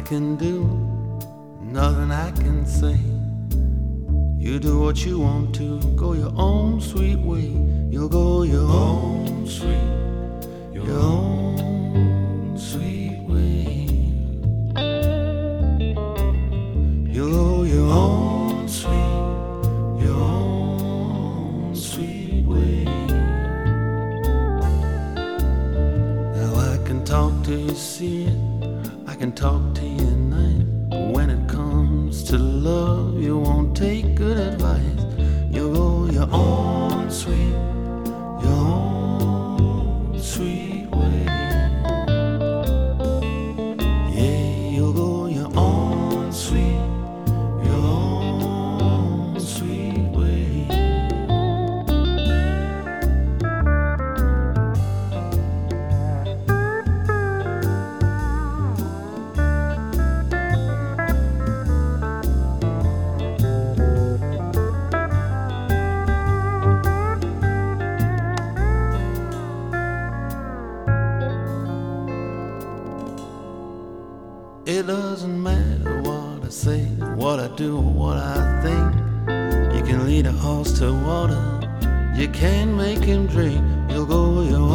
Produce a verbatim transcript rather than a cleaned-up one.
can do, nothing I can say. You do what you want to, go your own sweet way. You'll go your own sweet, your own sweet way. You'll go your own sweet, your own sweet way. Now I can talk till you see it, I can talk to you at night. But when it comes to love, you won't take good advice. You'll go your own sweet, your own sweet way. Yeah, you'll go your own sweet, your own sweet way. It doesn't matter what I say, what I do, or what I think. You can lead a horse to water, you can make him drink. You'll go your